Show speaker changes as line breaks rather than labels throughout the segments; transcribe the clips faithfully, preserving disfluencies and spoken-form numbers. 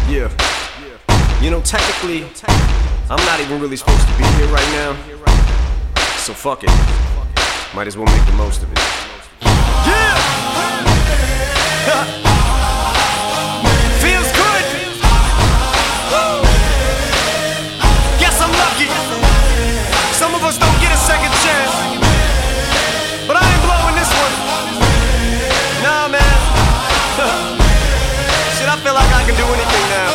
Yeah. You know, technically, I'm not even really supposed to be here right now. So fuck it. Might as well make the most of it. Yeah! Feels good! Woo! Guess I'm lucky. Some of us don't get a second chance. But I ain't blowing this one. Nah, man. Shit, I feel like I can do anything now.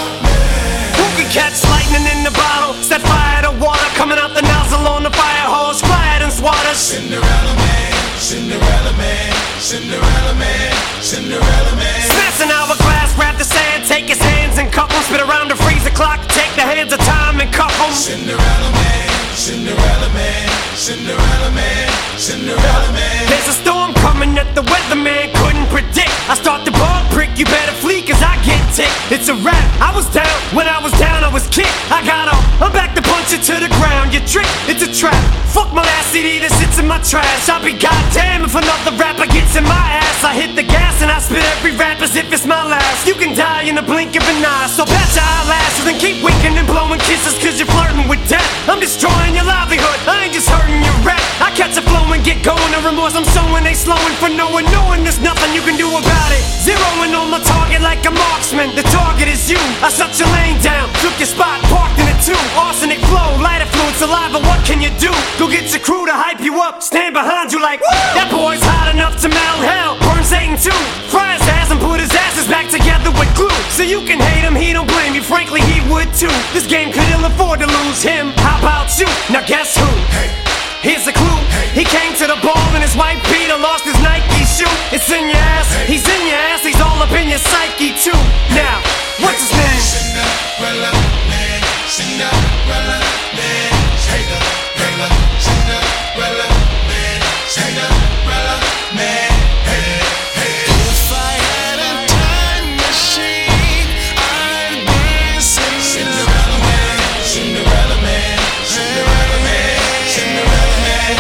Who can catch lightning in the bottle? Set fire to water coming out the nozzle on the fire hose. Fly it and swat us.
Cinderella man, Cinderella man, Cinderella man, Cinderella man.
Smash an hourglass, grab the sand, take his hands and cup 'em. Spit around the freezer clock, take the hands of time and cuff 'em.
Cinderella man, Cinderella man, Cinderella man, Cinderella man.
There's a storm coming that the weatherman couldn't predict. I start the ball prick, you better flee cause I get ticked. It's a rap, I was down, when I was down I was kicked. I got up, I'm back to punch it to the ground. You trick, it's a trap. Fuck my last C D that sits in my trash. I'll be goddamn if another rapper gets in my ass. I hit the gas and I spit every rap as if it's my last. You can die in the blink of an eye, so pat your eyelashes and keep winking and blowing kisses cause you're flirting with death. I'm destroying your livelihood, I ain't just hurting your rap. I catch a flow and get going, the remorse I'm showing they slowing for knowing, knowing there's nothing you can do about it. Zeroing on my target like a marksman, the target is you. I shut your lane down, took your spot, parked in it too. Arsenic flow, lighter fluid, saliva, what can you do? Go get your crew to hype you up, stand behind you like, woo! That boy's hot enough to melt hell, burn Satan too. Fry his ass and put his asses back together with glue. So you can hate him, he don't blame you, frankly he would too. This game could ill afford to lose him, how about you? Now guess who?
Hey.
Here's a clue, he came to the ball in his white Peter, lost his Nike shoe. It's in your ass, he's in your ass, he's all up in your psyche too. Now, what's his name?
Cinderella man, Cinderella man, Cinderella, Cinderella man, Cinderella man. Hey, hey.
If I had a time machine, I'd be
Cinderella man, Cinderella man, Cinderella man, Cinderella man.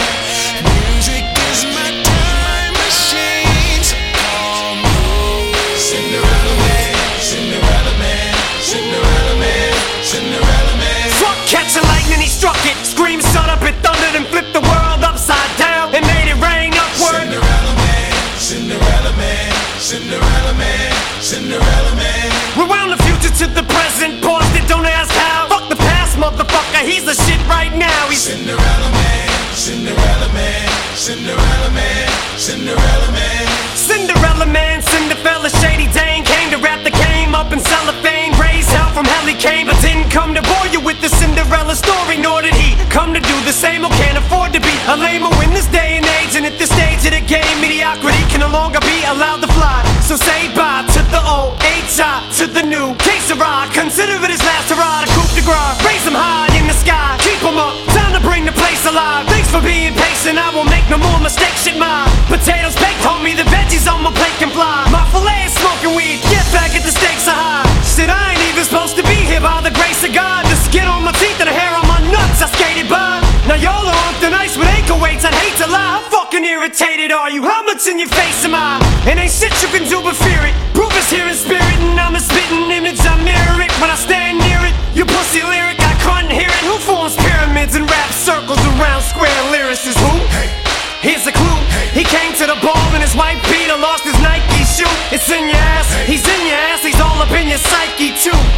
Music is my time machine, so call me
Cinderella man, Cinderella man, Cinderella man, Cinderella man.
Fuck catching lightning, he struck it. Scream, shut up, it thundered and flipped the world upside down and made it rain upward.
Cinderella man, Cinderella man, Cinderella man, Cinderella man.
Rewound the future to the present, paused it, don't ask how. Fuck the past, motherfucker, he's the shit right now. He's
Cinderella man, Cinderella man, Cinderella man, Cinderella man.
Cinderella man, Cinderella, shady Dane. Came to rap the game up in cellophane. Raised hell from hell he came, but didn't come to bore you with the Cinderella story. Nor did he come to do the same or can't afford to be a lame in this day and age. And at this stage of the game, mediocrity can no longer be allowed to fly. So say bye to the old, H I to the new. Case of ride, consider it his last hurrah. A coup de grace, raise him high in the sky. Keep him up, time to bring the place alive. Thanks for being patient, I won't make no more mistakes. Shit, my potatoes baked, homie, the veggies on my plate can fly. My filet is smoking weed, get back at the stakes are high. Shit, I ain't even supposed to be here by the grace of God. The skin on my teeth and the hair on my nuts, I skated by. Now y'all are on thin ice with ankle weights, I'd hate to lie. How fucking irritated are you? How much in your face am I? And ain't shit you can do but fear it. Proof is here in spirit and I'm a spitting image, I mirror it when I stand near it. You pussy lyric, I couldn't hear it. Who forms pyramids and rap circles around square lyricists? Who? Here's a clue, he came to the ball in his white Peter, lost his Nike shoe. It's in your ass, he's in your ass, he's all up in your psyche too.